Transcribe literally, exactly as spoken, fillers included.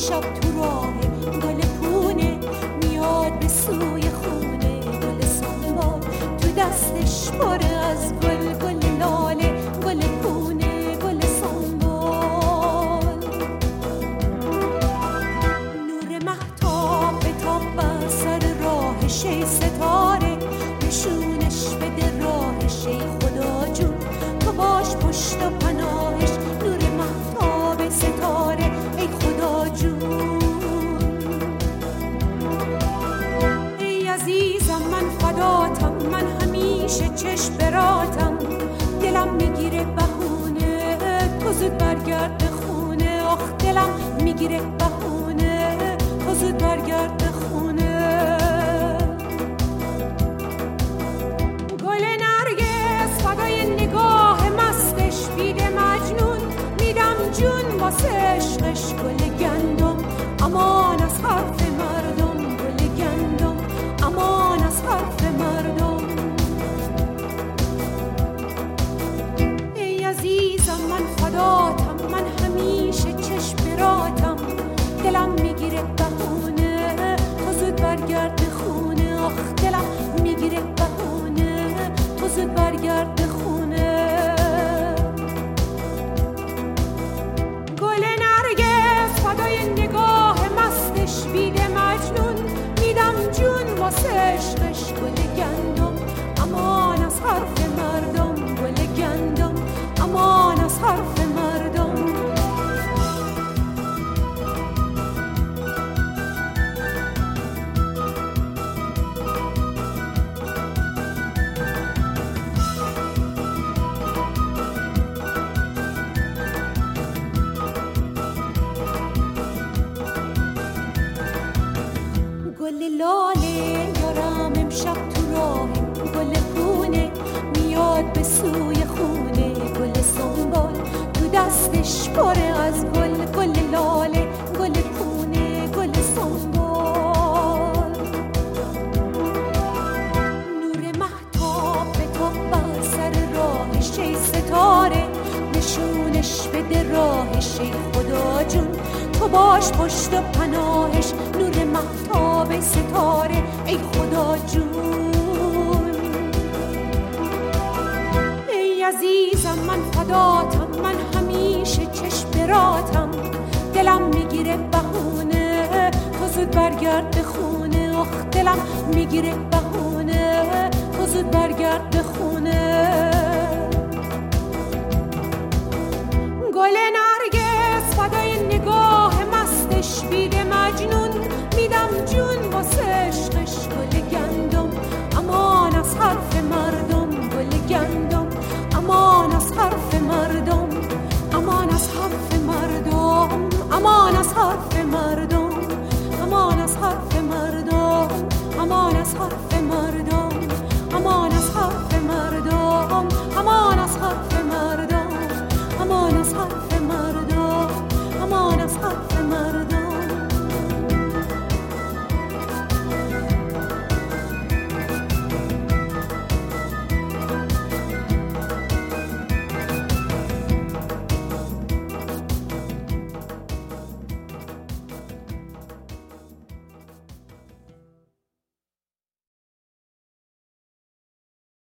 امشب تو راه گل پونه میاد به سوی خونه گل سنبال تو دستش پره از گل گل لاله گل پونه گل سنبال نور مهتاب به تاب بر سر راهش ای ستاره نشونش بده راهش ای خدا جون تو باش پشت و پناهش نور مهتاب ستاره ای خدا جون ای عزیزم من فداتم من همیشه چشم براتم دلم میگیره بهونه تو زود برگرد به خونه آخ دلم میگیره بهونه تو زود برگرد به خونه گل نرگس فدای نگاه مستش بیده مجنون میدم جون واسه عشقش گل گندم امان از حرف مردم گل گندم امان از حرف مردم ای عزیزم من فداتم من همیشه چشم براتم دلم میگیره بهونه تو زود برگرد به خونه آخ دلم میگیره بهونه تو زود برگرد به خونه گل نرگس فدای نگاه مستش بیده مجنون میدم جون واسه عشقش گل گندم امان از حرف مردم گل گندم امان از حرف مردم گل لاله یارم امشب تو راه گل پونه میاد به سوی خونه گل سنبال تو دستش پره از گل گل لاله گل پونه گل سنبال نور مهتاب به تاب بر سر راهش ای ستاره نشونش بده راهش ای خدا جون تو باش پشت و پناهش نور مهتاب ستاره ای خدا جون ای عزیزم من فداتم من همیشه چشم براتم دلم میگیره بهونه تو زود برگرد به خونه آخ دلم میگیره بهونه تو زود برگرد به خونه گل نرگس فدای نگاه مستش بیده مجنون میدم جون واسه عشقش گل گندم امان از حرف مردم گل گندم امان از حرف مردم امان از حرف مردم امان از حرف مردم امان از حرف مردم امان از حرف مردم امان از حرف مردم امان از حرف مردم امان از حرف مردم